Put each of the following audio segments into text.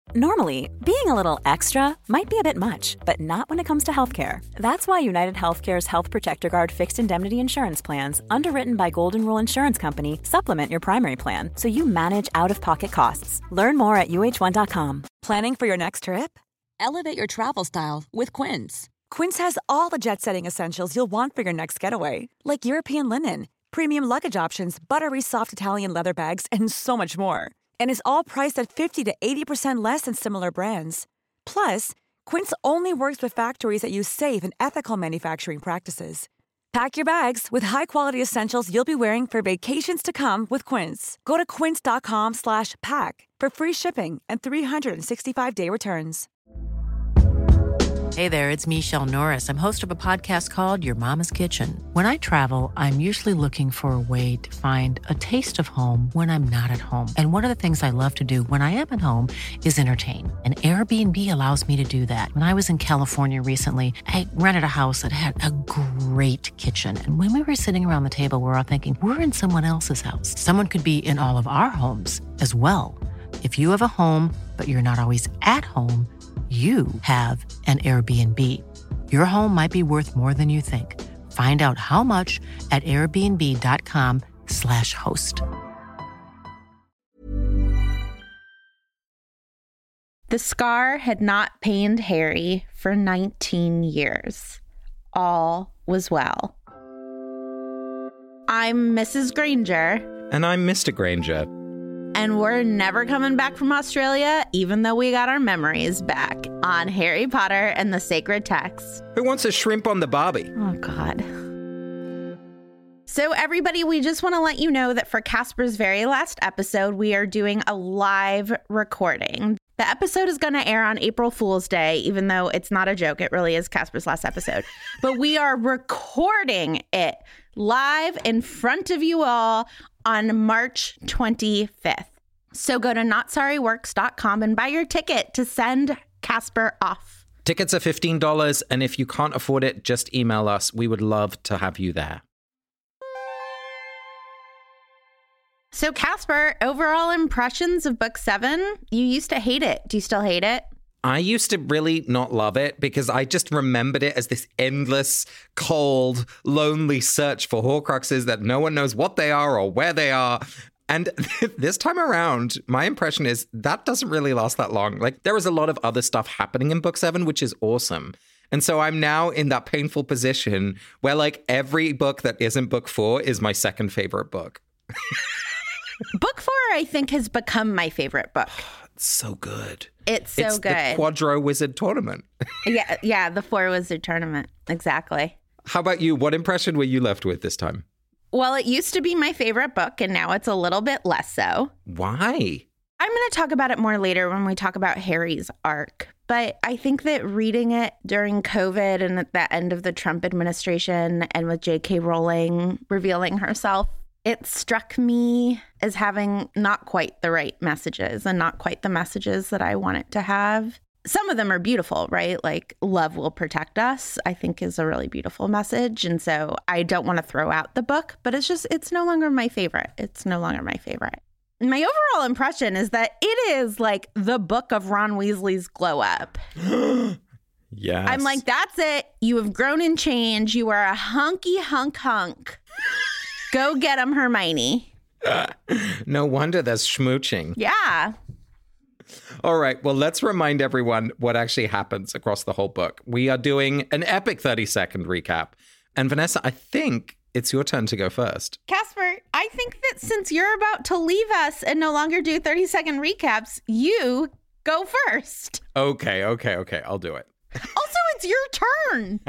Normally, being a little extra might be a bit much, but not when it comes to healthcare. That's why United Healthcare's Health Protector Guard fixed indemnity insurance plans, underwritten by Golden Rule Insurance Company, supplement your primary plan so you manage out-of-pocket costs. Learn more at uh1.com. Planning for your next trip? Elevate your travel style with Quince. Quince has all the jet-setting essentials you'll want for your next getaway, like European linen, premium luggage options, buttery soft Italian leather bags, and so much more. And is all priced at 50 to 80% less than similar brands. Plus, Quince only works with factories that use safe and ethical manufacturing practices. Pack your bags with high-quality essentials you'll be wearing for vacations to come with Quince. Go to quince.com/pack for free shipping and 365-day returns. Hey there, it's Michelle Norris. I'm host of a podcast called Your Mama's Kitchen. When I travel, I'm usually looking for a way to find a taste of home when I'm not at home. And one of the things I love to do when I am at home is entertain. And Airbnb allows me to do that. When I was in California recently, I rented a house that had a great kitchen. And when we were sitting around the table, we're all thinking, we're in someone else's house. Someone could be in all of our homes as well. If you have a home, but you're not always at home, you have an Airbnb. Your home might be worth more than you think. Find out how much at airbnb.com/host. The scar had not pained Harry for 19 years. All was well. I'm Mrs. Granger. And I'm Mr. Granger. And we're never coming back from Australia, even though we got our memories back on Harry Potter and the Sacred Text. Who wants a shrimp on the barbie? Oh, God. So, everybody, we just want to let you know that for Casper's very last episode, we are doing a live recording. The episode is going to air on April Fool's Day, even though it's not a joke. It really is Casper's last episode. But we are recording it live in front of you all on March 25th. So go to notsorryworks.com and buy your ticket to send Casper off. Tickets are $15, and if you can't afford it, just email us. We would love to have you there. So Casper, overall impressions of book 7? You used to hate it. Do you still hate it? I used to really not love it because I just remembered it as this endless, cold, lonely search for Horcruxes that no one knows what they are or where they are. And this time around, my impression is that doesn't really last that long. Like, there is a lot of other stuff happening in book 7, which is awesome. And so I'm now in that painful position where, like, every book that isn't book 4 is my second favorite book. Book 4, I think, has become my favorite book. It's so good. It's so good. It's the Quadro Wizard Tournament. Yeah, the 4 Wizard Tournament. Exactly. How about you? What impression were you left with this time? Well, it used to be my favorite book, and now it's a little bit less so. Why? I'm going to talk about it more later when we talk about Harry's arc. But I think that reading it during COVID and at the end of the Trump administration and with J.K. Rowling revealing herself, it struck me as having not quite the right messages and not quite the messages that I want it to have. Some of them are beautiful, right? Like, love will protect us, I think, is a really beautiful message. And so I don't want to throw out the book, but it's no longer my favorite. It's no longer my favorite. My overall impression is that it is like the book of Ron Weasley's glow up. Yes. I'm like, that's it. You have grown and changed. You are a hunky hunk. Go get him, Hermione. No wonder there's schmooching. Yeah. All right. Well, let's remind everyone what actually happens across the whole book. We are doing an epic 30-second recap. And Vanessa, I think it's your turn to go first. Casper, I think that since you're about to leave us and no longer do 30-second recaps, you go first. Okay. I'll do it. Also, it's your turn.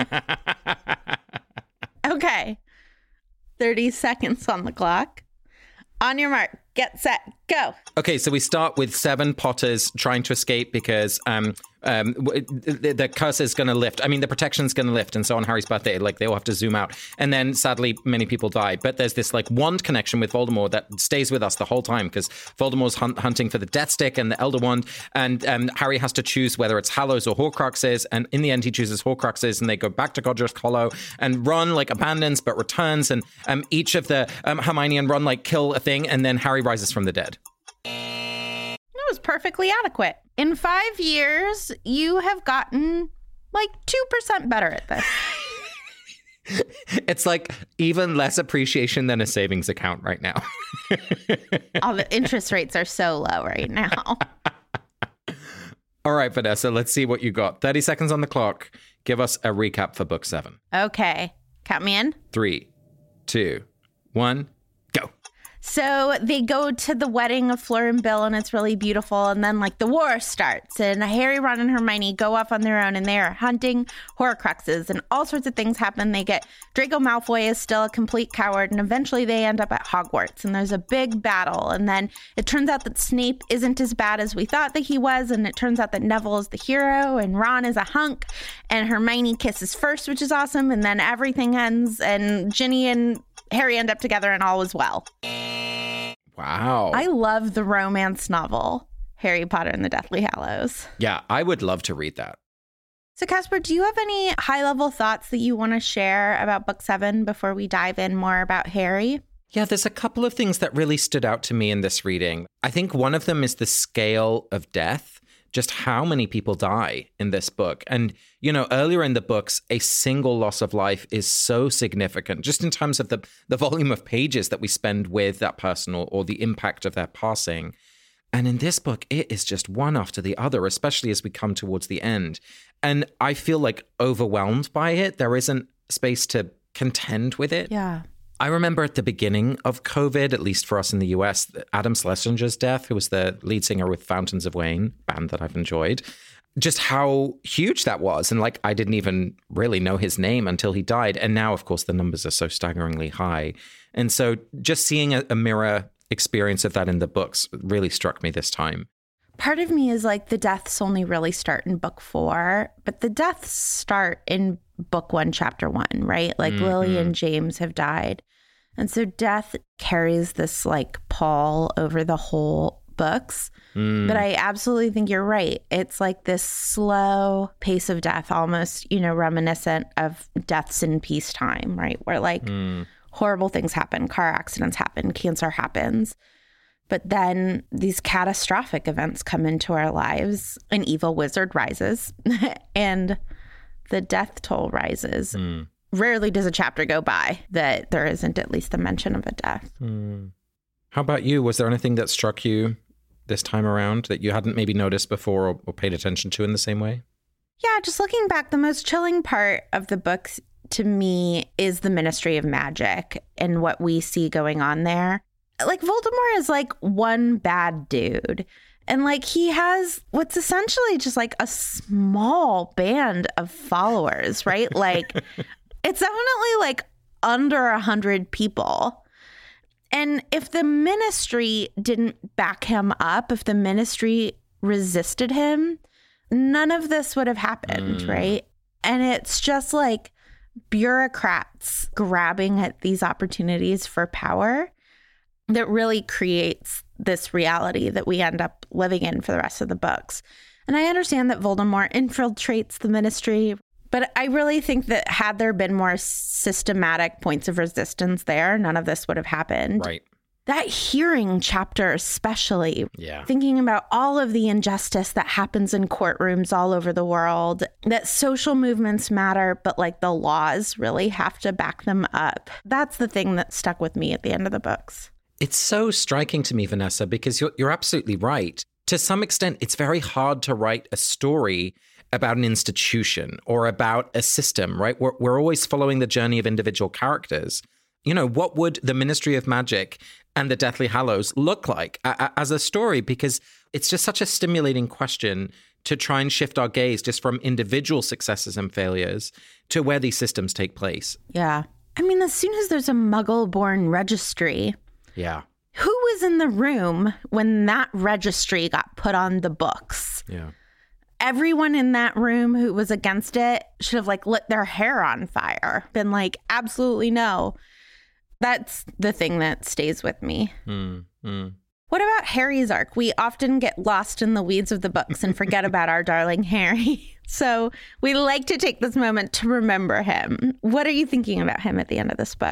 Okay. 30 seconds on the clock. On your mark, get set, go. Okay, so we start with 7 Potters trying to escape because the curse is going to lift. I mean, the protection's going to lift. And so on Harry's birthday, like, they all have to zoom out. And then, sadly, many people die. But there's this, like, wand connection with Voldemort that stays with us the whole time because Voldemort's hunting for the Death Stick and the Elder Wand. And Harry has to choose whether it's Hallows or Horcruxes. And in the end, he chooses Horcruxes. And they go back to Godric's Hollow. And Ron, like, abandons but returns. And each of the Hermione and Ron, like, kill a thing. And then Harry rises from the dead. That was perfectly adequate. In 5 years, you have gotten like 2% better at this. It's like even less appreciation than a savings account right now. All the interest rates are so low right now. All right, Vanessa, let's see what you got. 30 seconds on the clock. Give us a recap for book 7. Okay. Count me in. 3, 2, 1, go. So they go to the wedding of Fleur and Bill, and it's really beautiful. And then, like, the war starts, and Harry, Ron, and Hermione go off on their own, and they are hunting Horcruxes, and all sorts of things happen. They get Draco Malfoy is still a complete coward, and eventually they end up at Hogwarts, and there's a big battle. And then it turns out that Snape isn't as bad as we thought that he was, and it turns out that Neville is the hero, and Ron is a hunk, and Hermione kisses first, which is awesome. And then everything ends, and Ginny and Harry end up together, and all is well. Wow. I love the romance novel, Harry Potter and the Deathly Hallows. Yeah, I would love to read that. So, Casper, do you have any high-level thoughts that you want to share about Book 7 before we dive in more about Harry? Yeah, there's a couple of things that really stood out to me in this reading. I think one of them is the scale of death, just how many people die in this book. And, you know, earlier in the books, a single loss of life is so significant, just in terms of the volume of pages that we spend with that person or the impact of their passing. And in this book, it is just one after the other, especially as we come towards the end. And I feel like overwhelmed by it. There isn't space to contend with it. Yeah. I remember at the beginning of COVID, at least for us in the US, Adam Schlesinger's death, who was the lead singer with Fountains of Wayne, band that I've enjoyed, just how huge that was. And like, I didn't even really know his name until he died. And now, of course, the numbers are so staggeringly high. And so just seeing a mirror experience of that in the books really struck me this time. Part of me is like, the deaths only really start in Book 4, but the deaths start in Book 1, Chapter 1, right? Like Lily and James have died. And so death carries this like pall over the whole books. But I absolutely think you're right. It's like this slow pace of death, almost, you know, reminiscent of deaths in peacetime, right? Where like horrible things happen, car accidents happen, cancer happens. But then these catastrophic events come into our lives. An evil wizard rises and the death toll rises. Rarely does a chapter go by that there isn't at least the mention of a death. How about you? Was there anything that struck you this time around that you hadn't maybe noticed before or paid attention to in the same way? Yeah, just looking back, the most chilling part of the book to me is the Ministry of Magic and what we see going on there. Like, Voldemort is like one bad dude. And like, he has what's essentially just like a small band of followers, right? Like, it's definitely like under 100 people. And if the Ministry didn't back him up, if the Ministry resisted him, none of this would have happened, right? And it's just like bureaucrats grabbing at these opportunities for power that really creates this reality that we end up living in for the rest of the books. And I understand that Voldemort infiltrates the Ministry, but I really think that had there been more systematic points of resistance there, none of this would have happened. Right. That hearing chapter especially, thinking about all of the injustice that happens in courtrooms all over the world, that social movements matter, but like the laws really have to back them up. That's the thing that stuck with me at the end of the books. It's so striking to me, Vanessa, because you're absolutely right. To some extent, it's very hard to write a story about an institution or about a system, right? We're always following the journey of individual characters. You know, what would the Ministry of Magic and the Deathly Hallows look like as a story? Because it's just such a stimulating question to try and shift our gaze just from individual successes and failures to where these systems take place. Yeah. I mean, as soon as there's a Muggle-born registry, who was in the room when that registry got put on the books? Yeah. Everyone in that room who was against it should have like lit their hair on fire, been like, absolutely no. That's the thing that stays with me. What about Harry's arc? We often get lost in the weeds of the books and forget about our darling Harry. So we like to take this moment to remember him. What are you thinking about him at the end of this book?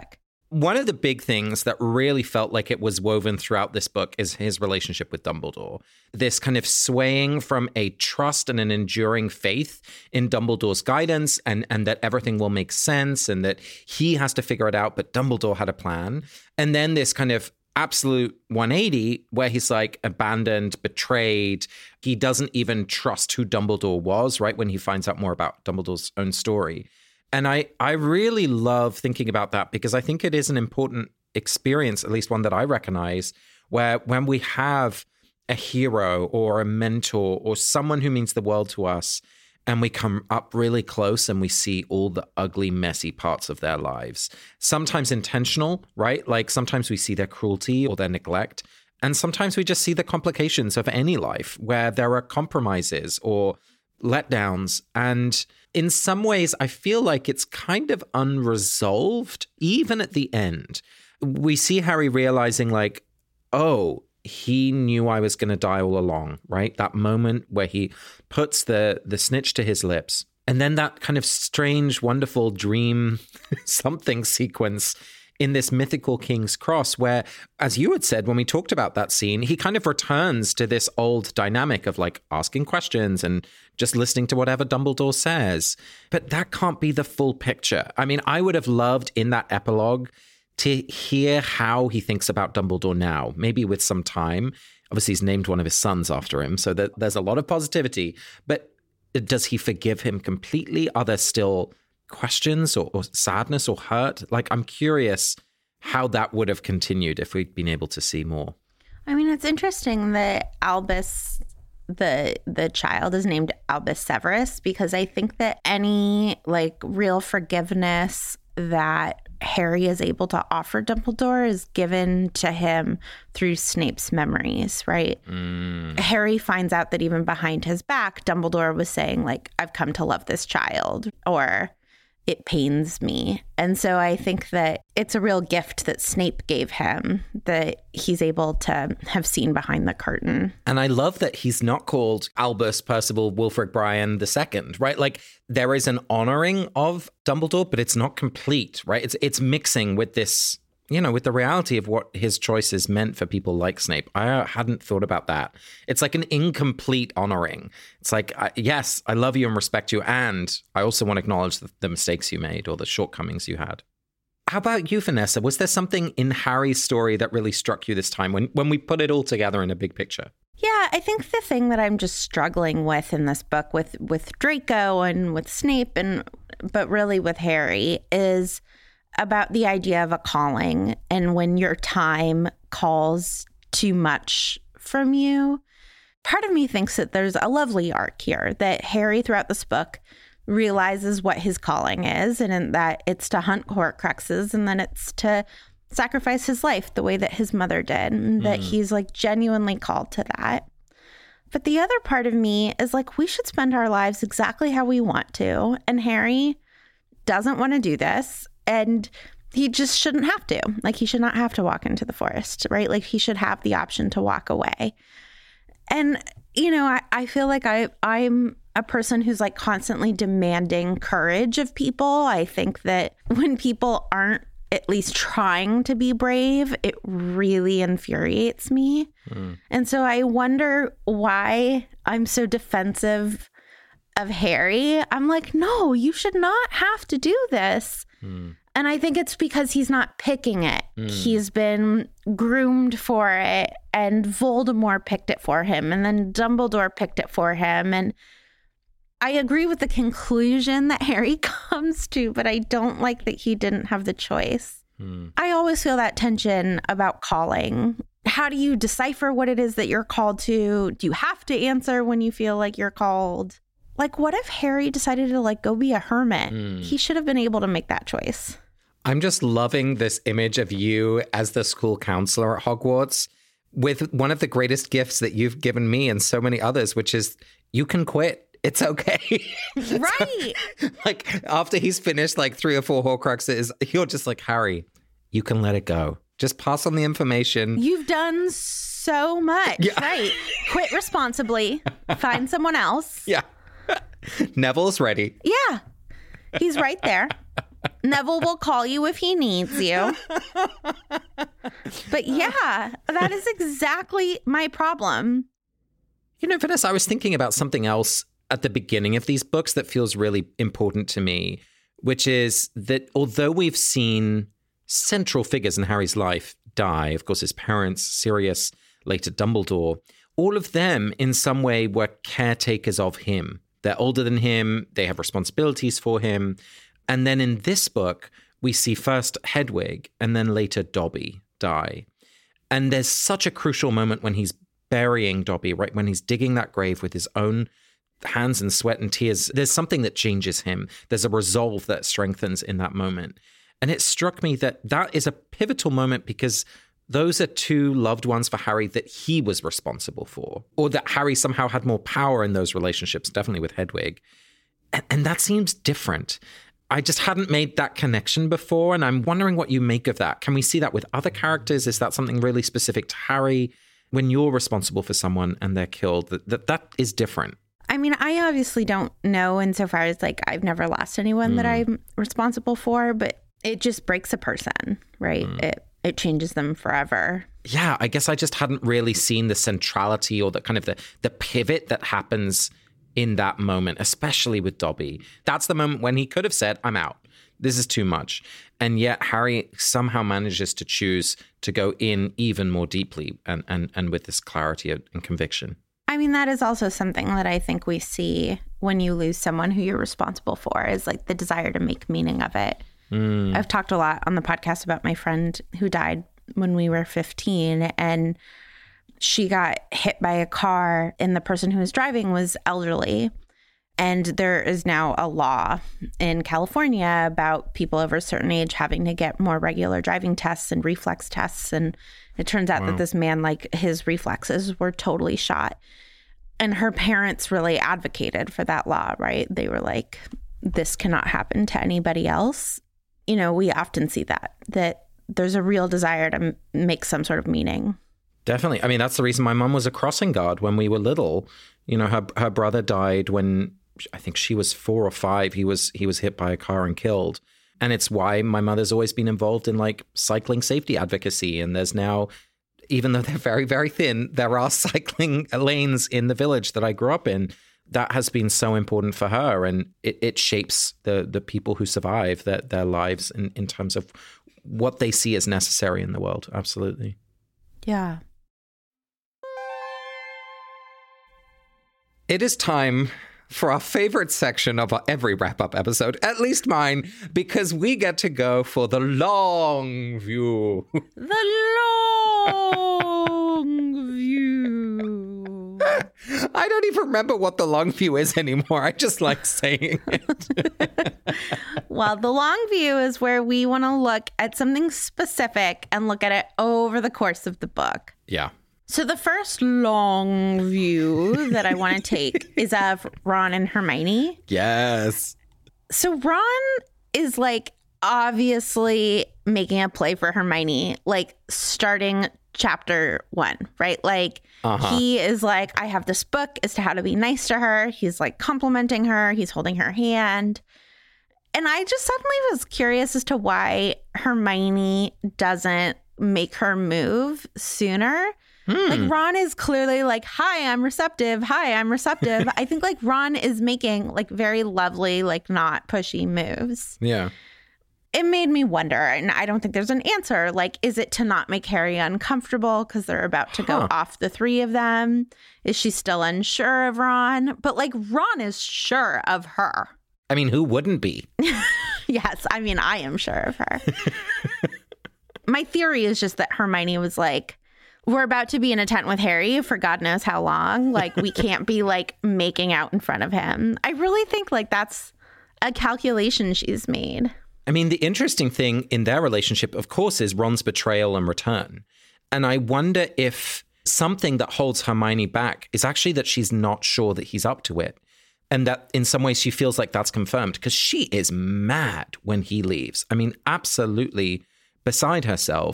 One of the big things that really felt like it was woven throughout this book is his relationship with Dumbledore. This kind of swaying from a trust and an enduring faith in Dumbledore's guidance and that everything will make sense and that he has to figure it out, but Dumbledore had a plan. And then this kind of absolute 180 where he's like abandoned, betrayed. He doesn't even trust who Dumbledore was, right? When he finds out more about Dumbledore's own story. And I really love thinking about that because I think it is an important experience, at least one that I recognize, where when we have a hero or a mentor or someone who means the world to us and we come up really close and we see all the ugly, messy parts of their lives, sometimes intentional, right? Like sometimes we see their cruelty or their neglect. And sometimes we just see the complications of any life where there are compromises or letdowns. And in some ways, I feel like it's kind of unresolved, even at the end. We see Harry realizing like, oh, he knew I was going to die all along, right? That moment where he puts the snitch to his lips. And then that kind of strange, wonderful dream something sequence in this mythical King's Cross where, as you had said, when we talked about that scene, he kind of returns to this old dynamic of like asking questions and just listening to whatever Dumbledore says. But that can't be the full picture. I mean, I would have loved in that epilogue to hear how he thinks about Dumbledore now, maybe with some time. Obviously, he's named one of his sons after him, so there's a lot of positivity. But does he forgive him completely? Are there still questions or sadness or hurt? Like, I'm curious how that would have continued if we'd been able to see more. I mean, it's interesting that Albus, the child, is named Albus Severus, because I think that any like real forgiveness that Harry is able to offer Dumbledore is given to him through Snape's memories, right? Harry finds out that even behind his back, Dumbledore was saying like, I've come to love this child, or it pains me. And so I think that it's a real gift that Snape gave him that he's able to have seen behind the curtain. And I love that he's not called Albus Percival Wulfric Bryan II, right? Like there is an honoring of Dumbledore, but it's not complete, right? It's mixing with this, you know, with the reality of what his choices meant for people like Snape. I hadn't thought about that. It's like an incomplete honoring. It's like, yes, I love you and respect you. And I also want to acknowledge the mistakes you made or the shortcomings you had. How about you, Vanessa? Was there something in Harry's story that really struck you this time when we put it all together in a big picture? Yeah, I think the thing that I'm just struggling with in this book with Draco and with Snape, but really with Harry, is about the idea of a calling and when your time calls too much from you. Part of me thinks that there's a lovely arc here, that Harry throughout this book realizes what his calling is, and that it's to hunt Horcruxes, and then it's to sacrifice his life the way that his mother did, and that he's like genuinely called to that. But the other part of me is like, we should spend our lives exactly how we want to, and Harry doesn't want to do this. And he just shouldn't have to. Like, he should not have to walk into the forest, right? Like, he should have the option to walk away. And, you know, I feel like I'm a person who's like constantly demanding courage of people. I think that when people aren't at least trying to be brave, it really infuriates me. And so I wonder why I'm so defensive of Harry. I'm like, no, you should not have to do this. And I think it's because he's not picking it. He's been groomed for it, and Voldemort picked it for him, and then Dumbledore picked it for him. And I agree with the conclusion that Harry comes to, but I don't like that he didn't have the choice. I always feel that tension about calling. How do you decipher what it is that you're called to? Do you have to answer when you feel like you're called? Like, what if Harry decided to like go be a hermit? He should have been able to make that choice. I'm just loving this image of you as the school counselor at Hogwarts with one of the greatest gifts that you've given me and so many others, which is you can quit. It's okay. Right. Like after he's finished like 3 or 4 Horcruxes, you're just like, Harry, you can let it go. Just pass on the information. You've done so much. Yeah. Right. Quit responsibly. Find someone else. Yeah. Neville's ready. Yeah. He's right there. Neville will call you if he needs you. But yeah, that is exactly my problem. You know, Vanessa, I was thinking about something else at the beginning of these books that feels really important to me, which is that although we've seen central figures in Harry's life die, of course, his parents, Sirius, later Dumbledore, all of them in some way were caretakers of him. They're older than him. They have responsibilities for him. And then in this book, we see first Hedwig and then later Dobby die. And there's such a crucial moment when he's burying Dobby, right? When he's digging that grave with his own hands and sweat and tears. There's something that changes him. There's a resolve that strengthens in that moment. And it struck me that that is a pivotal moment because those are two loved ones for Harry that he was responsible for, or that Harry somehow had more power in those relationships, definitely with Hedwig. And that seems different. I just hadn't made that connection before, and I'm wondering what you make of that. Can we see that with other characters? Is that something really specific to Harry? When you're responsible for someone and they're killed, that is different. I mean, I obviously don't know insofar as like I've never lost anyone that I'm responsible for, but it just breaks a person, right? It changes them forever. Yeah, I guess I just hadn't really seen the centrality or the kind of the pivot that happens in that moment, especially with Dobby. That's the moment when he could have said, I'm out. This is too much. And yet Harry somehow manages to choose to go in even more deeply and with this clarity and conviction. I mean, that is also something that I think we see when you lose someone who you're responsible for is like the desire to make meaning of it. I've talked a lot on the podcast about my friend who died when we were 15, and she got hit by a car and the person who was driving was elderly. And there is now a law in California about people over a certain age having to get more regular driving tests and reflex tests. And it turns out that this man, like his reflexes were totally shot. And her parents really advocated for that law, right? They were like, this cannot happen to anybody else. You know, we often see that there's a real desire to make some sort of meaning. Definitely. I mean, that's the reason my mum was a crossing guard when we were little. You know, her brother died when I think she was 4 or 5. He was hit by a car and killed. And it's why my mother's always been involved in like cycling safety advocacy. And there's now, even though they're very, very thin, there are cycling lanes in the village that I grew up in. That has been so important for her. And it shapes the people who survive their lives in terms of what they see as necessary in the world. Absolutely. Yeah. It is time for our favorite section of every wrap-up episode, at least mine, because we get to go for the long view. The long view. I don't even remember what the long view is anymore. I just like saying it. Well, the long view is where we want to look at something specific and look at it over the course of the book. Yeah. So the first long view that I want to take is of Ron and Hermione. Yes. So Ron is like obviously making a play for Hermione, like starting chapter 1, right? Like he is like, I have this book as to how to be nice to her. He's like complimenting her. He's holding her hand. And I just suddenly was curious as to why Hermione doesn't make her move sooner. Like Ron is clearly like, hi, I'm receptive. Hi, I'm receptive. I think like Ron is making like very lovely, like not pushy moves. Yeah. It made me wonder, and I don't think there's an answer. Like, is it to not make Harry uncomfortable because they're about to go off the three of them? Is she still unsure of Ron? But like Ron is sure of her. I mean, who wouldn't be? Yes. I mean, I am sure of her. My theory is just that Hermione was like, we're about to be in a tent with Harry for God knows how long. Like, we can't be like making out in front of him. I really think like that's a calculation she's made. I mean, the interesting thing in their relationship, of course, is Ron's betrayal and return. And I wonder if something that holds Hermione back is actually that she's not sure that he's up to it. And that in some ways she feels like that's confirmed because she is mad when he leaves. I mean, absolutely beside herself.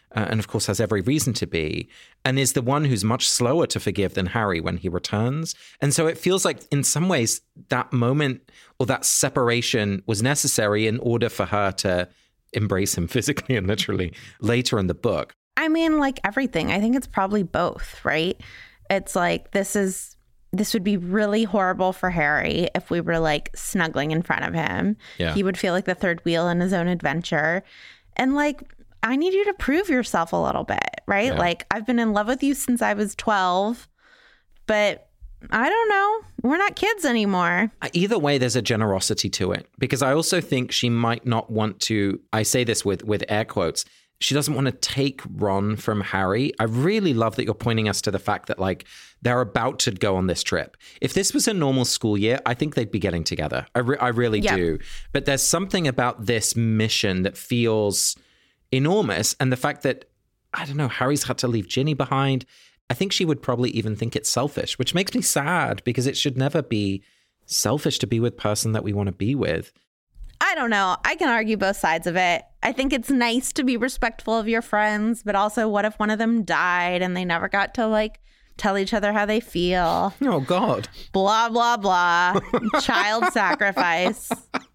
and of course has every reason to be, and is the one who's much slower to forgive than Harry when he returns. And so it feels like in some ways that moment or that separation was necessary in order for her to embrace him physically and literally later in the book. I mean, like everything, I think it's probably both, right? It's like this would be really horrible for Harry if we were like snuggling in front of him. Yeah. He would feel like the third wheel in his own adventure. And like, I need you to prove yourself a little bit, right? Yeah. Like, I've been in love with you since I was 12, but I don't know. We're not kids anymore. Either way, there's a generosity to it, because I also think she might not want to, I say this with air quotes, she doesn't want to take Ron from Harry. I really love that you're pointing us to the fact that like they're about to go on this trip. If this was a normal school year, I think they'd be getting together. I really do. But there's something about this mission that feels enormous. And the fact that, I don't know, Harry's had to leave Ginny behind. I think she would probably even think it's selfish, which makes me sad because it should never be selfish to be with the person that we want to be with. I don't know. I can argue both sides of it. I think it's nice to be respectful of your friends, but also what if one of them died and they never got to like tell each other how they feel? Oh, God. Blah, blah, blah. Child sacrifice.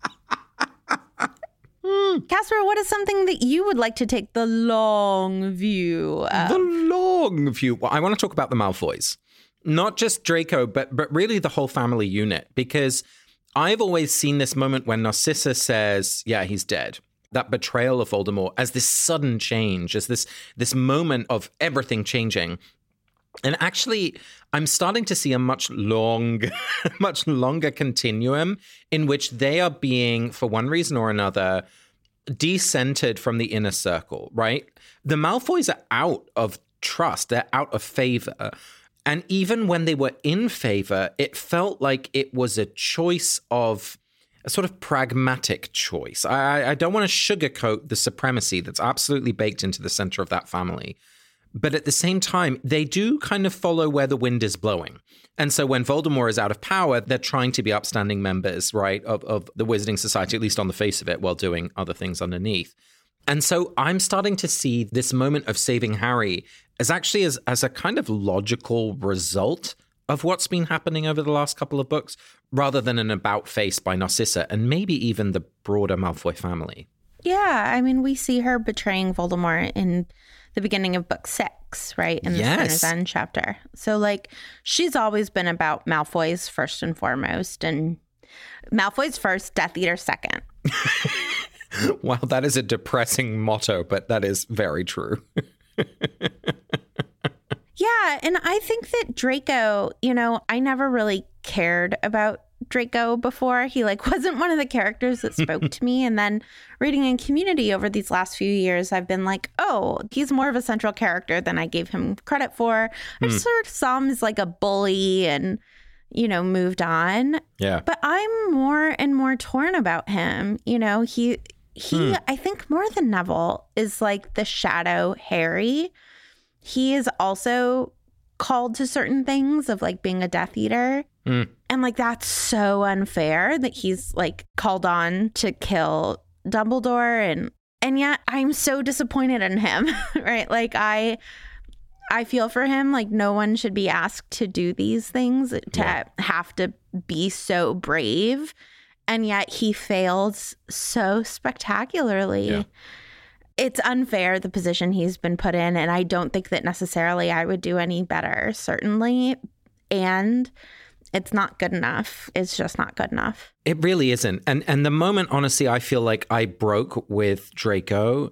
Casper, what is something that you would like to take the long view of? The long view. Well, I want to talk about the Malfoys. Not just Draco, but really the whole family unit, because I've always seen this moment when Narcissa says, yeah, he's dead. That betrayal of Voldemort as this sudden change, as this moment of everything changing. And actually, I'm starting to see a much longer continuum in which they are being, for one reason or another, decentered from the inner circle, right? The Malfoys are out of trust. They're out of favor. And even when they were in favor, it felt like it was a choice of a sort of pragmatic choice. I don't want to sugarcoat the supremacy that's absolutely baked into the center of that family. But at the same time, they do kind of follow where the wind is blowing. And so when Voldemort is out of power, they're trying to be upstanding members, right, of the Wizarding Society, at least on the face of it, while doing other things underneath. And so I'm starting to see this moment of saving Harry as actually as a kind of logical result of what's been happening over the last couple of books, rather than an about face by Narcissa and maybe even the broader Malfoy family. Yeah, I mean, we see her betraying Voldemort in the beginning of book 6, right? In the Spinner's End chapter. So, like, she's always been about Malfoys first and foremost, and Malfoys first, Death Eater second. Wow, that is a depressing motto, but that is very true. Yeah, and I think that Draco, you know, I never really cared about Draco before. He like wasn't one of the characters that spoke to me. And then reading in Community over these last few years, I've been like, oh, he's more of a central character than I gave him credit for. I just sort of saw him as like a bully and, you know, moved on. Yeah. But I'm more and more torn about him. You know, he I think more than Neville is like the shadow Harry. He is also called to certain things of like being a Death Eater. And like that's so unfair that he's like called on to kill Dumbledore, and yet I'm so disappointed in him. Right? Like I feel for him. Like no one should be asked to do these things, to have to be so brave, and yet he fails so spectacularly. Yeah. It's unfair, the position he's been put in, and I don't think that necessarily I would do any better, certainly. And it's not good enough. It's just not good enough. It really isn't. And the moment, honestly, I feel like I broke with Draco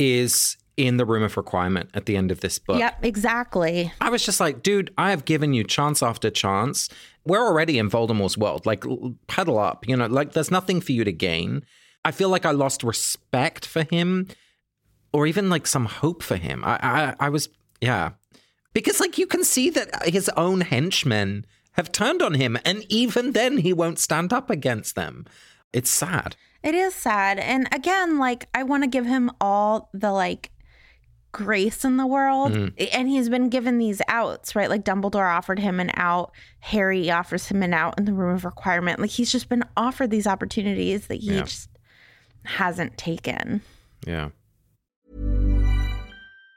is in the Room of Requirement at the end of this book. Yep, exactly. I was just like, dude, I have given you chance after chance. We're already in Voldemort's world. Like, pedal up. You know, like, there's nothing for you to gain. I feel like I lost respect for him, or even like some hope for him. I was, yeah. Because like you can see that his own henchmen have turned on him, and even then he won't stand up against them. It's sad. It is sad. And again, like I want to give him all the like grace in the world. And he's been given these outs, right? Like Dumbledore offered him an out. Harry offers him an out in the Room of Requirement. Like he's just been offered these opportunities that he just hasn't taken. Yeah.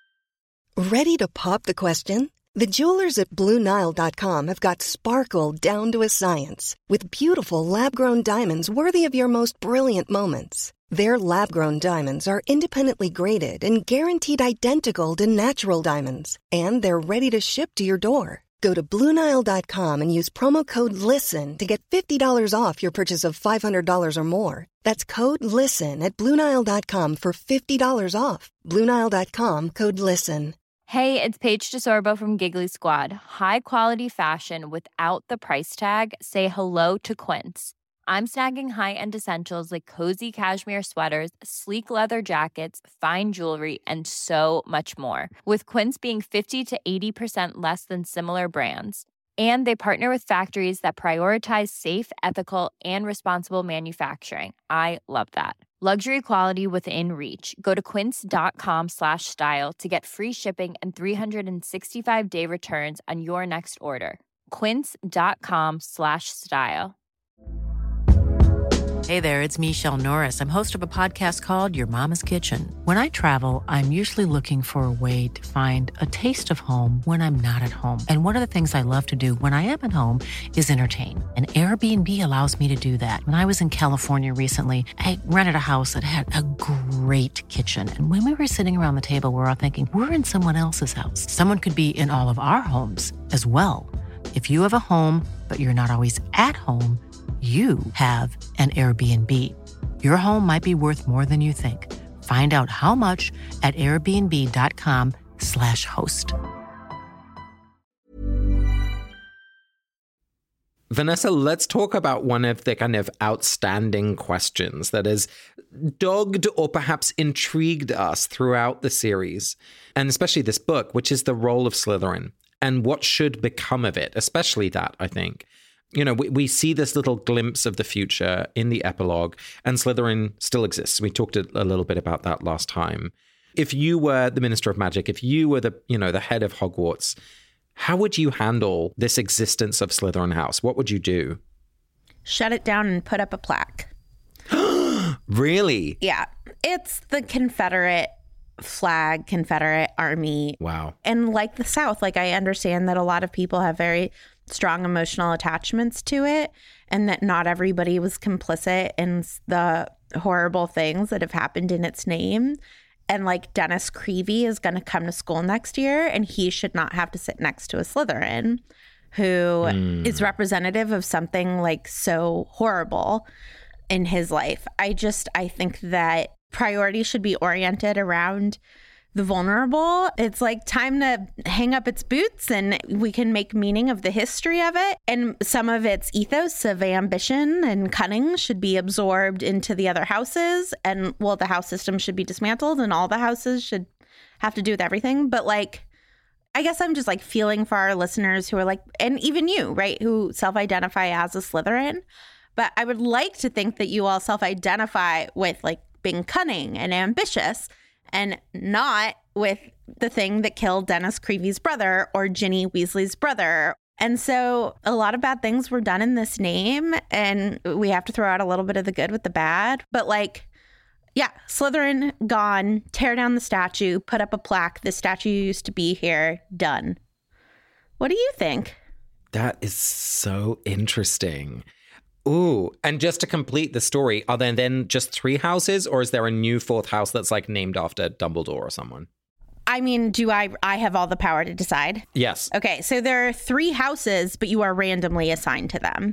Ready to pop the question? The jewelers at BlueNile.com have got sparkle down to a science with beautiful lab-grown diamonds worthy of your most brilliant moments. Their lab-grown diamonds are independently graded and guaranteed identical to natural diamonds, and they're ready to ship to your door. Go to BlueNile.com and use promo code LISTEN to get $50 off your purchase of $500 or more. That's code LISTEN at BlueNile.com for $50 off. BlueNile.com, code LISTEN. Hey, it's Paige DeSorbo from Giggly Squad. High quality fashion without the price tag. Say hello to Quince. I'm snagging high-end essentials like cozy cashmere sweaters, sleek leather jackets, fine jewelry, and so much more. With Quince being 50 to 80% less than similar brands. And they partner with factories that prioritize safe, ethical, and responsible manufacturing. I love that. Luxury quality within reach. Go to quince.com/style to get free shipping and 365-day returns on your next order. Quince.com/style. Hey there, it's Michelle Norris. I'm host of a podcast called Your Mama's Kitchen. When I travel, I'm usually looking for a way to find a taste of home when I'm not at home. And one of the things I love to do when I am at home is entertain. And Airbnb allows me to do that. When I was in California recently, I rented a house that had a great kitchen. And when we were sitting around the table, we're all thinking, we're in someone else's house. Someone could be in all of our homes as well. If you have a home, but you're not always at home, you have an Airbnb. Your home might be worth more than you think. Find out how much at airbnb.com/host. Vanessa, let's talk about one of the kind of outstanding questions that has dogged or perhaps intrigued us throughout the series, and especially this book, which is the role of Slytherin and what should become of it, especially that, I think. You know, we see this little glimpse of the future in the epilogue, and Slytherin still exists. We talked a little bit about that last time. If you were the Minister of Magic, if you were the head of Hogwarts, how would you handle this existence of Slytherin House? What would you do? Shut it down and put up a plaque. Really? Yeah. It's the Confederate flag, Confederate army. Wow. And like the South, like I understand that a lot of people have very strong emotional attachments to it, and that not everybody was complicit in the horrible things that have happened in its name. And like Dennis Creevey is going to come to school next year, and he should not have to sit next to a Slytherin who is representative of something like so horrible in his life. I think that priorities should be oriented around the vulnerable. It's like time to hang up its boots, and we can make meaning of the history of it. And some of its ethos of ambition and cunning should be absorbed into the other houses. And well, the house system should be dismantled, and all the houses should have to do with everything. But like, I guess I'm just like feeling for our listeners who are like, and even you, right, who self-identify as a Slytherin. But I would like to think that you all self-identify with like being cunning and ambitious, and not with the thing that killed Dennis Creevey's brother or Ginny Weasley's brother. And so a lot of bad things were done in this name, and we have to throw out a little bit of the good with the bad. But like, yeah, Slytherin gone, tear down the statue, put up a plaque. The statue used to be here, done. What do you think? That is so interesting. Ooh, and just to complete the story, are there then just 3 houses, or is there a new 4th house that's like named after Dumbledore or someone? I mean, do I have all the power to decide? Yes. Okay, so there are 3 houses, but you are randomly assigned to them.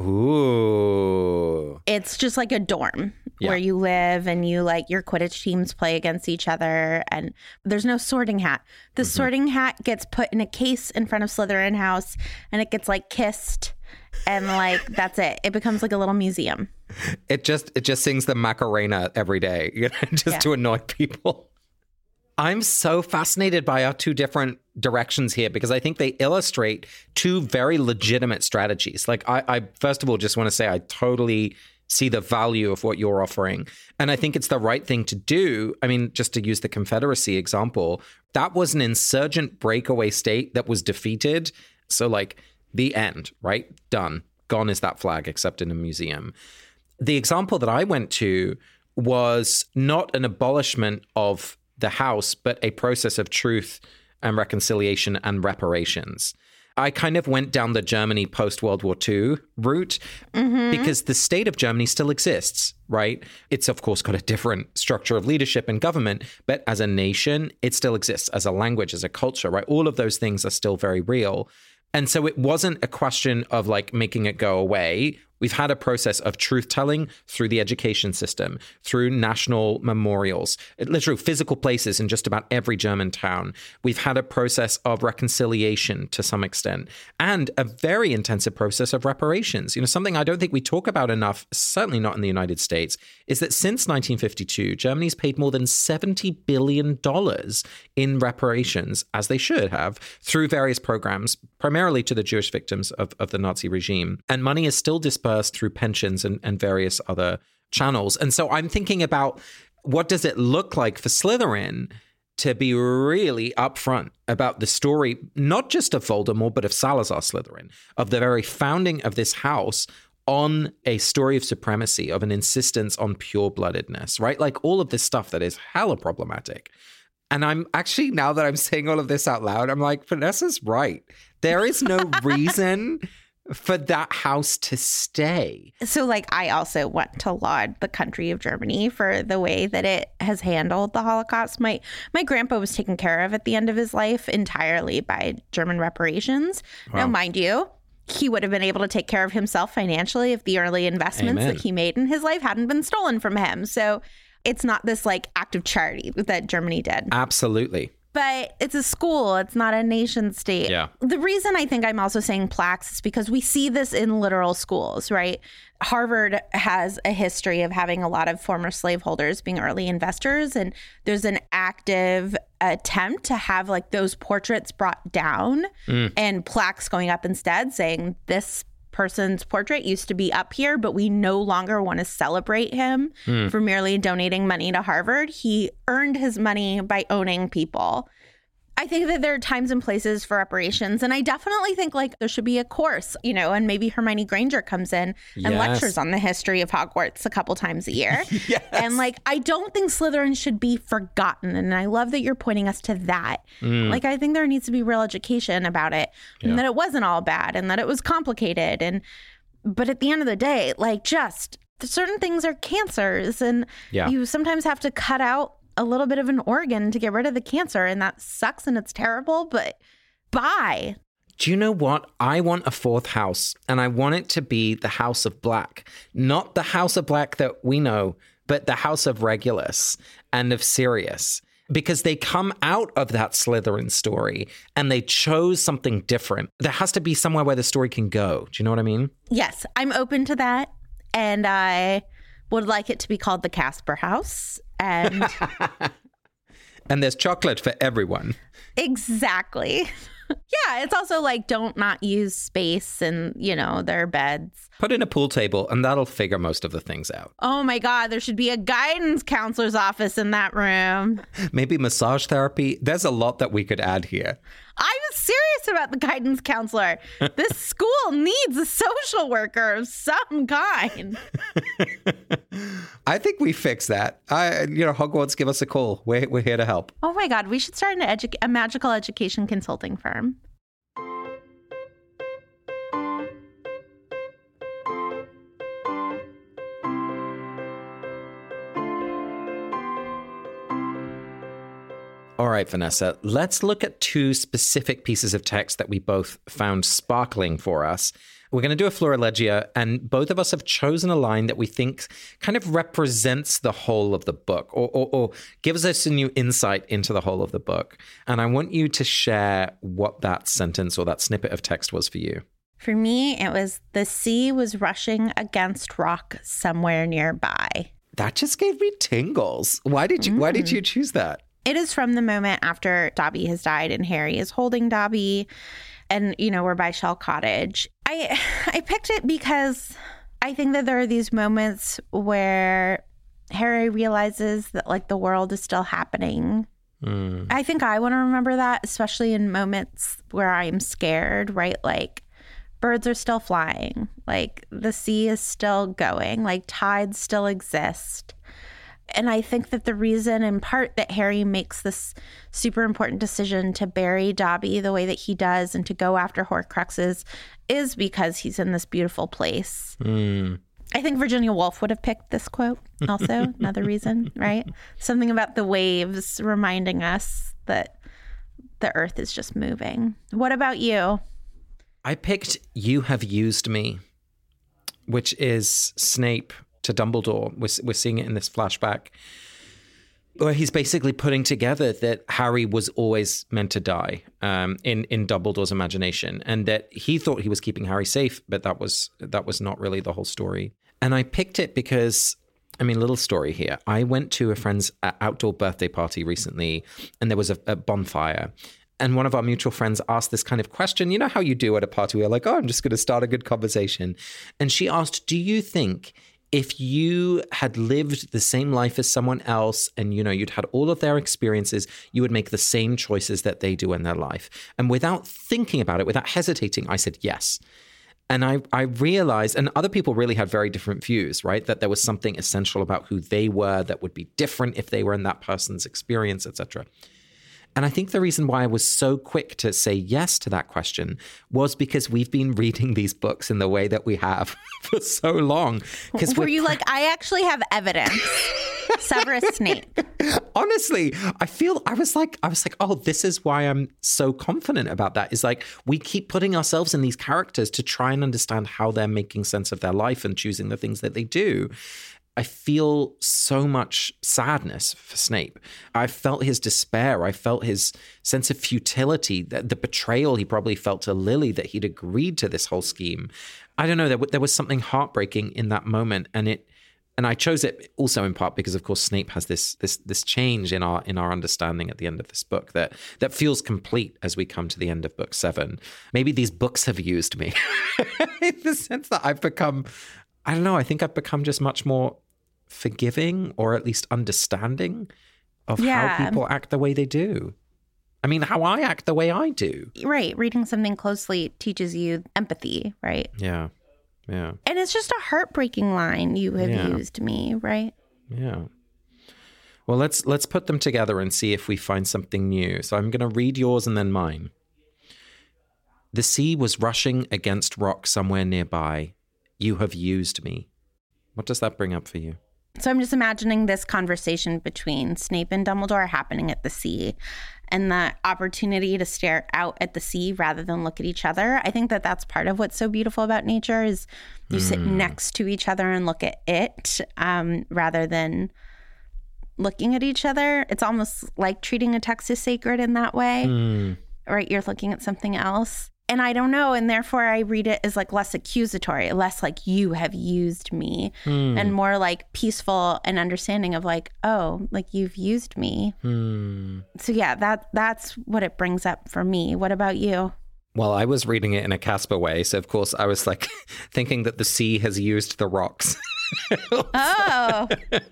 Ooh. It's just like a dorm where you live, and you like your Quidditch teams play against each other, and there's no sorting hat. The sorting hat gets put in a case in front of Slytherin House, and it gets like kissed. And like, that's it. It becomes like a little museum. It just sings the Macarena every day, to annoy people. I'm so fascinated by our 2 different directions here, because I think they illustrate 2 very legitimate strategies. Like, I first of all just want to say I totally see the value of what you're offering. And I think it's the right thing to do. I mean, just to use the Confederacy example, that was an insurgent breakaway state that was defeated. So like, the end, right? Done. Gone is that flag, except in a museum. The example that I went to was not an abolishment of the house, but a process of truth and reconciliation and reparations. I kind of went down the Germany post-World War II route because the state of Germany still exists, right? It's, of course, got a different structure of leadership and government, but as a nation, it still exists as a language, as a culture, right? All of those things are still very real. And so it wasn't a question of like making it go away. We've had a process of truth-telling through the education system, through national memorials, literally physical places in just about every German town. We've had a process of reconciliation to some extent, and a very intensive process of reparations. You know, something I don't think we talk about enough, certainly not in the United States, is that since 1952, Germany's paid more than $70 billion in reparations, as they should have, through various programs, primarily to the Jewish victims of the Nazi regime. And money is still dispersed through pensions and various other channels. And so I'm thinking about, what does it look like for Slytherin to be really upfront about the story, not just of Voldemort, but of Salazar Slytherin, of the very founding of this house, on a story of supremacy, of an insistence on pure-bloodedness, right? Like all of this stuff that is hella problematic. And I'm actually, now that I'm saying all of this out loud, I'm like, Vanessa's right. There is no reason for that house to stay. So, like, I also want to laud the country of Germany for the way that it has handled the Holocaust. My grandpa was taken care of at the end of his life entirely by German reparations. Wow. Now, mind you, he would have been able to take care of himself financially if the early investments that he made in his life hadn't been stolen from him. So it's not this, like, act of charity that Germany did. Absolutely. But it's a school. It's not a nation state. Yeah. The reason I think I'm also saying plaques is because we see this in literal schools, right? Harvard has a history of having a lot of former slaveholders being early investors. And there's an active attempt to have like those portraits brought down and plaques going up instead saying this person's portrait used to be up here, but we no longer want to celebrate him for merely donating money to Harvard. He earned his money by owning people. I think that there are times and places for reparations. And I definitely think like there should be a course, you know, and maybe Hermione Granger comes in and lectures on the history of Hogwarts a couple times a year. And like, I don't think Slytherin should be forgotten. And I love that you're pointing us to that. Like, I think there needs to be real education about it and that it wasn't all bad and that it was complicated. But at the end of the day, like just certain things are cancers and you sometimes have to cut out a little bit of an organ to get rid of the cancer, and that sucks and it's terrible, but bye. Do you know what? I want a fourth house, and I want it to be the House of Black. Not the House of Black that we know, but the House of Regulus and of Sirius. Because they come out of that Slytherin story and they chose something different. There has to be somewhere where the story can go. Do you know what I mean? Yes, I'm open to that. And I would like it to be called the Casper House. And and there's chocolate for everyone. Exactly. Yeah, it's also like don't not use space and, you know, their beds. Put in a pool table and that'll figure most of the things out. Oh my God, there should be a guidance counselor's office in that room. Maybe massage therapy. There's a lot that we could add here. I'm serious about the guidance counselor. This school needs a social worker of some kind. I think we fix that. Hogwarts, give us a call. We're here to help. Oh my God, we should start a magical education consulting firm. All right, Vanessa, let's look at two specific pieces of text that we both found sparkling for us. We're going to do a Florilegia, and both of us have chosen a line that we think kind of represents the whole of the book or gives us a new insight into the whole of the book. And I want you to share what that sentence or that snippet of text was for you. For me, it was the sea was rushing against rock somewhere nearby. That just gave me tingles. Why did you choose that? It is from the moment after Dobby has died and Harry is holding Dobby and, you know, we're by Shell Cottage. I picked it because I think that there are these moments where Harry realizes that, like, the world is still happening. I think I want to remember that, especially in moments where I'm scared, right? Like, birds are still flying. Like, the sea is still going. Like, tides still exist. And I think that the reason in part that Harry makes this super important decision to bury Dobby the way that he does and to go after Horcruxes is because he's in this beautiful place. I think Virginia Woolf would have picked this quote also, another reason, right? Something about the waves reminding us that the earth is just moving. What about you? I picked "You have used me," which is Snape to Dumbledore. We're seeing it in this flashback where he's basically putting together that Harry was always meant to die in Dumbledore's imagination, and that he thought he was keeping Harry safe, but that was not really the whole story. And I picked it because, I mean, little story here. I went to a friend's outdoor birthday party recently, and there was a bonfire. And one of our mutual friends asked this kind of question. You know how you do at a party where you're like, oh, I'm just going to start a good conversation. And she asked, do you think if you had lived the same life as someone else and, you'd had all of their experiences, you would make the same choices that they do in their life? And without thinking about it, without hesitating, I said yes. And I realized, and other people really had very different views, right? That there was something essential about who they were that would be different if they were in that person's experience, etc. And I think the reason why I was so quick to say yes to that question was because we've been reading these books in the way that we have for so long. Were you like, I actually have evidence? Severus Snape. Honestly, I was like, oh, this is why I'm so confident about that. Is like, we keep putting ourselves in these characters to try and understand how they're making sense of their life and choosing the things that they do. I feel so much sadness for Snape. I felt his despair. I felt his sense of futility, the betrayal he probably felt to Lily that he'd agreed to this whole scheme. I don't know. There was something heartbreaking in that moment, and I chose it also in part because, of course, Snape has this change in our understanding at the end of this book that feels complete as we come to the end of book 7. Maybe these books have used me in the sense that I've become, I don't know. I think I've become just much more forgiving, or at least understanding of how people act the way they do. I mean, how I act the way I do. Right. Reading something closely teaches you empathy, right? Yeah. Yeah. And it's just a heartbreaking line, "You have used me," right? Yeah. Well, let's put them together and see if we find something new. So I'm going to read yours and then mine. The sea was rushing against rock somewhere nearby. You have used me. What does that bring up for you? So I'm just imagining this conversation between Snape and Dumbledore happening at the sea, and the opportunity to stare out at the sea rather than look at each other. I think that that's part of what's so beautiful about nature is you sit next to each other and look at it rather than looking at each other. It's almost like treating a text as sacred in that way, right? You're looking at something else. And I don't know. And therefore, I read it as like less accusatory, less like you have used me, and more like peaceful and understanding of like, oh, like you've used me. So yeah, that's what it brings up for me. What about you? Well, I was reading it in a Casper way. So, of course, I was like thinking that the sea has used the rocks. Oh.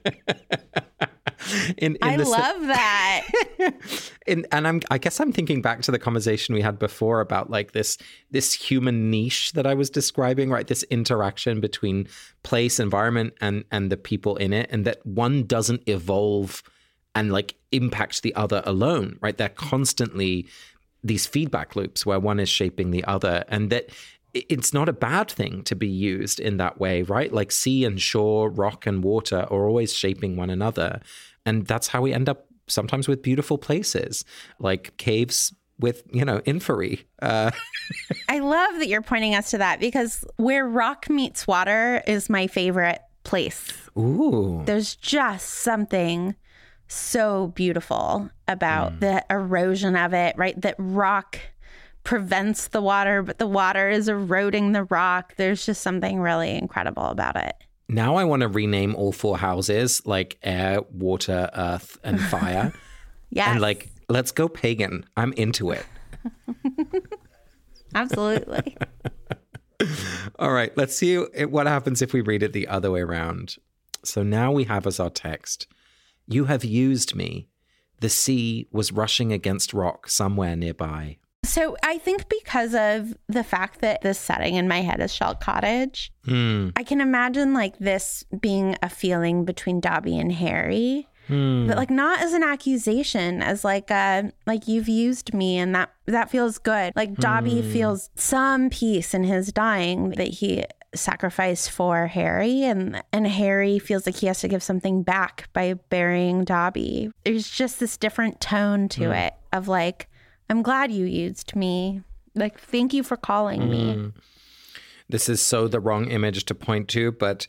I love that. I guess I'm thinking back to the conversation we had before about like this human niche that I was describing, right? This interaction between place, environment, and the people in it, and that one doesn't evolve and like impact the other alone, right? They're constantly these feedback loops where one is shaping the other, and that it's not a bad thing to be used in that way, right? Like sea and shore, rock and water are always shaping one another. And that's how we end up sometimes with beautiful places, like caves with, Inferi. I love that you're pointing us to that, because where rock meets water is my favorite place. Ooh. There's just something so beautiful about the erosion of it, right? That rock prevents the water, but the water is eroding the rock. There's just something really incredible about it. Now I want to rename all 4 houses like air, water, earth, and fire. Yes. And like, let's go pagan. I'm into it. Absolutely. All right, let's see what happens if we read it the other way around. So now we have as our text, you have used me. The sea was rushing against rock somewhere nearby. So I think because of the fact that the setting in my head is Shell Cottage, I can imagine like this being a feeling between Dobby and Harry, but like not as an accusation, as like you've used me and that feels good. Like Dobby feels some peace in his dying that he sacrificed for Harry, and Harry feels like he has to give something back by burying Dobby. There's just this different tone to it of like, I'm glad you used me. Like, thank you for calling me. This is so the wrong image to point to, but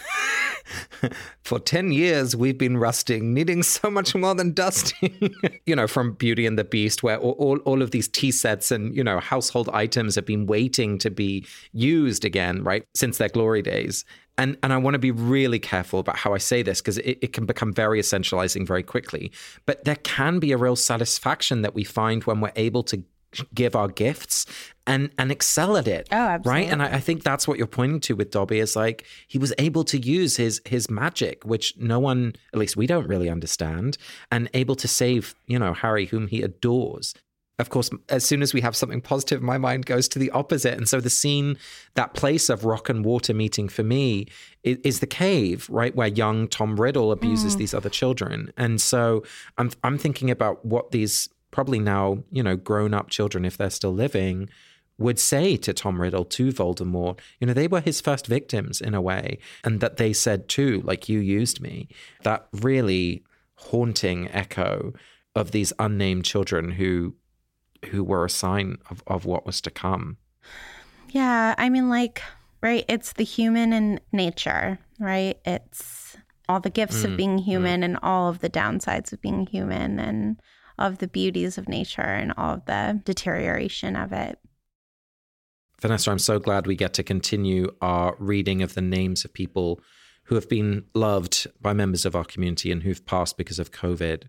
for 10 years, we've been rusting, needing so much more than dusting. From Beauty and the Beast, where all of these tea sets and, household items have been waiting to be used again, right, since their glory days. And I want to be really careful about how I say this, because it can become very essentializing very quickly. But there can be a real satisfaction that we find when we're able to give our gifts and excel at it. Oh, absolutely. Right? And I think that's what you're pointing to with Dobby, is like he was able to use his magic, which no one, at least we don't really understand, and able to save, Harry, whom he adores. Of course, as soon as we have something positive, my mind goes to the opposite. And so the scene, that place of rock and water meeting for me is the cave, right? Where young Tom Riddle abuses these other children. And so I'm thinking about what these probably now, grown up children, if they're still living, would say to Tom Riddle, to Voldemort. They were his first victims in a way. And that they said too, like, you used me. That really haunting echo of these unnamed children who were a sign of what was to come. Yeah, I mean, like, right, it's the human in nature, right? It's all the gifts of being human and all of the downsides of being human and of the beauties of nature and all of the deterioration of it. Vanessa, I'm so glad we get to continue our reading of the names of people who have been loved by members of our community and who've passed because of COVID.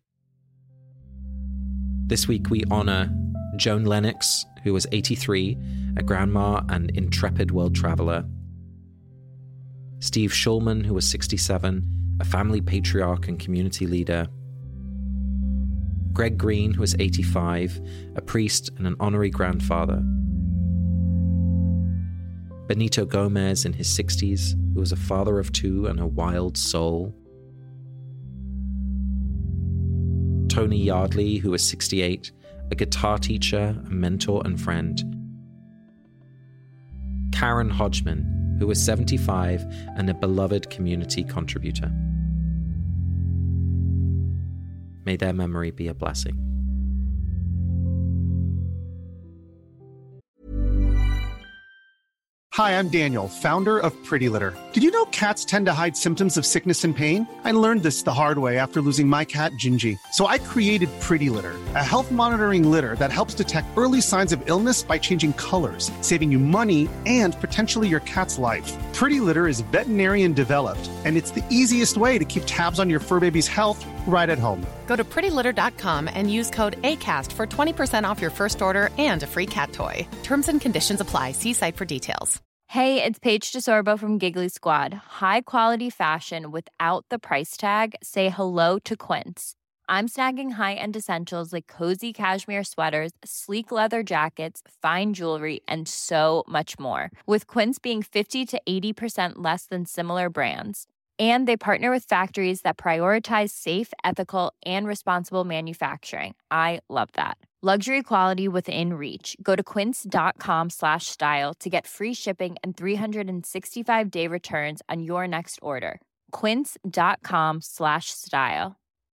This week we honor Joan Lennox, who was 83, a grandma and intrepid world traveler. Steve Schulman, who was 67, a family patriarch and community leader. Greg Green, who was 85, a priest and an honorary grandfather. Benito Gomez in his 60s, who was a father of two and a wild soul. Tony Yardley, who was 68, a guitar teacher, a mentor and friend. Karen Hodgman, who was 75 and a beloved community contributor. May their memory be a blessing. Hi, I'm Daniel, founder of Pretty Litter. Did you know cats tend to hide symptoms of sickness and pain? I learned this the hard way after losing my cat, Gingy. So I created Pretty Litter, a health monitoring litter that helps detect early signs of illness by changing colors, saving you money and potentially your cat's life. Pretty Litter is veterinarian developed, and it's the easiest way to keep tabs on your fur baby's health right at home. Go to prettylitter.com and use code ACAST for 20% off your first order and a free cat toy. Terms and conditions apply. See site for details. Hey, it's Paige DeSorbo from Giggly Squad. High quality fashion without the price tag. Say hello to Quince. I'm snagging high-end essentials like cozy cashmere sweaters, sleek leather jackets, fine jewelry, and so much more. With Quince being 50 to 80% less than similar brands. And they partner with factories that prioritize safe, ethical, and responsible manufacturing. I love that. Luxury quality within reach. Go to quince.com/style to get free shipping and 365-day returns on your next order. Quince.com/style.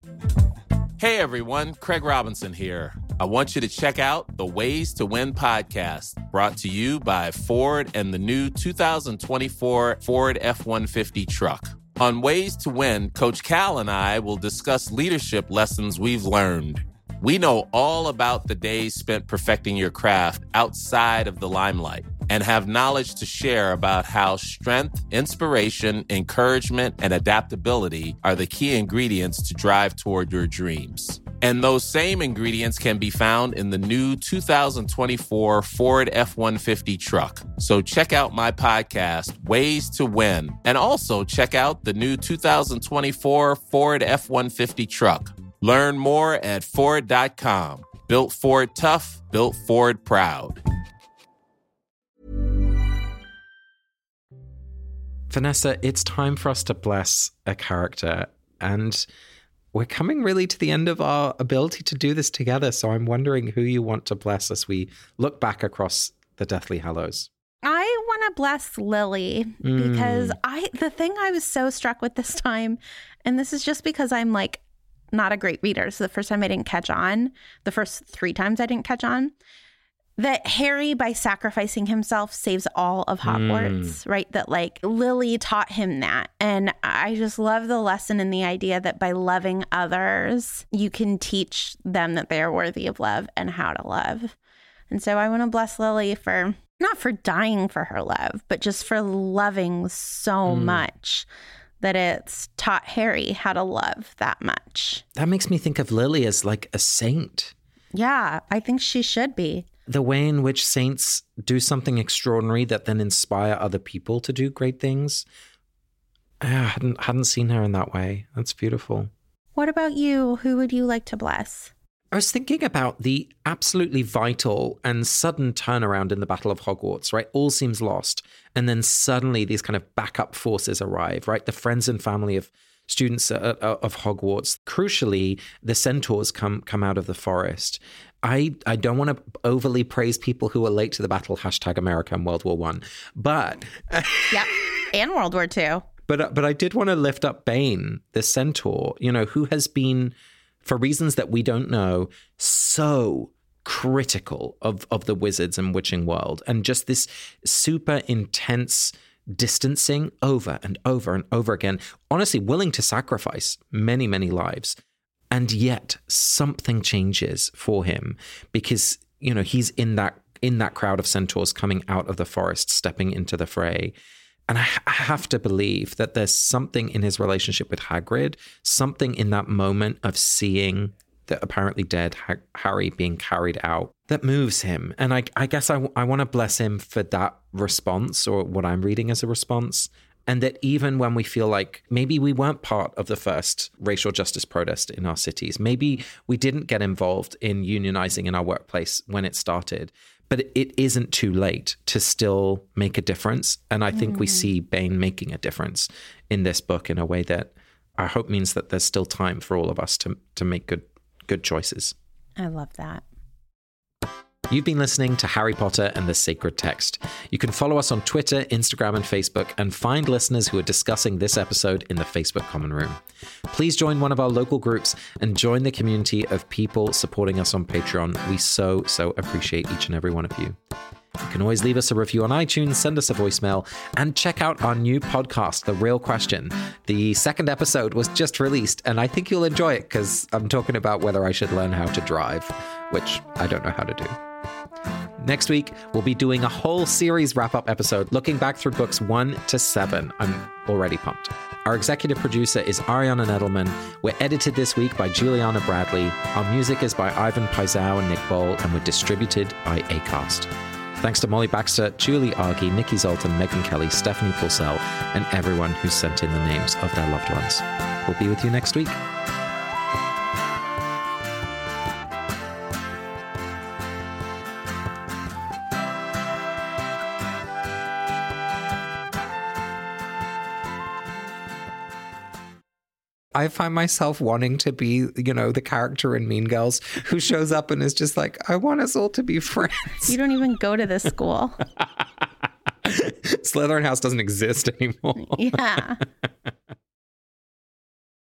Hey everyone, Craig Robinson here. I want you to check out the Ways to Win podcast, brought to you by Ford and the new 2024 Ford F-150 truck. On Ways to Win, Coach Cal and I will discuss leadership lessons we've learned. We know all about the days spent perfecting your craft outside of the limelight and have knowledge to share about how strength, inspiration, encouragement, and adaptability are the key ingredients to drive toward your dreams. And those same ingredients can be found in the new 2024 Ford F-150 truck. So check out my podcast, Ways to Win, and also check out the new 2024 Ford F-150 truck. Learn more at Ford.com. Built Ford tough, built Ford proud. Vanessa, it's time for us to bless a character, and we're coming really to the end of our ability to do this together. So I'm wondering who you want to bless as we look back across the Deathly Hallows. I want to bless Lily because the thing I was so struck with this time, and this is just because I'm like not a great reader. So the first time I didn't catch on, the first 3 times I didn't catch on, that Harry, by sacrificing himself, saves all of Hogwarts, right? That like Lily taught him that. And I just love the lesson and the idea that by loving others, you can teach them that they are worthy of love and how to love. And so I want to bless Lily for not for dying for her love, but just for loving so much that it's taught Harry how to love that much. That makes me think of Lily as like a saint. Yeah, I think she should be. The way in which saints do something extraordinary that then inspire other people to do great things. I hadn't seen her in that way. That's beautiful. What about you? Who would you like to bless? I was thinking about the absolutely vital and sudden turnaround in the Battle of Hogwarts, right? All seems lost. And then suddenly these kind of backup forces arrive, right? The friends and family of students of Hogwarts. Crucially, the centaurs come out of the forest. I don't want to overly praise people who are late to the battle, #America and World War I. But yep, and World War II. But I did want to lift up Bane, the centaur, who has been, for reasons that we don't know, so critical of the wizards and witching world. And just this super intense distancing over and over and over again, honestly willing to sacrifice many, many lives. And yet something changes for him because, he's in that crowd of centaurs coming out of the forest, stepping into the fray. And I have to believe that there's something in his relationship with Hagrid, something in that moment of seeing the apparently dead Harry being carried out that moves him. And I guess I want to bless him for that response, or what I'm reading as a response. And that even when we feel like maybe we weren't part of the first racial justice protest in our cities, maybe we didn't get involved in unionizing in our workplace when it started, but it isn't too late to still make a difference. And I think we see Bane making a difference in this book in a way that I hope means that there's still time for all of us to make good choices. I love that. You've been listening to Harry Potter and the Sacred Text. You can follow us on Twitter, Instagram, and Facebook, and find listeners who are discussing this episode in the Facebook Common Room. Please join one of our local groups and join the community of people supporting us on Patreon. We so appreciate each and every one of you. You can always leave us a review on iTunes, send us a voicemail, and check out our new podcast, The Real Question. The second episode was just released, and I think you'll enjoy it because I'm talking about whether I should learn how to drive, which I don't know how to do. Next week, we'll be doing a whole series wrap-up episode looking back through books 1 to 7. I'm already pumped. Our executive producer is Ariana Nedelman. We're edited this week by Juliana Bradley. Our music is by Ivan Paisau and Nick Boll, and we're distributed by Acast. Thanks to Molly Baxter, Julie Argy, Nikki Zoltan, Megan Kelly, Stephanie Purcell, and everyone who sent in the names of their loved ones. We'll be with you next week. I find myself wanting to be, the character in Mean Girls who shows up and is just like, I want us all to be friends. You don't even go to this school. Slytherin House doesn't exist anymore. Yeah.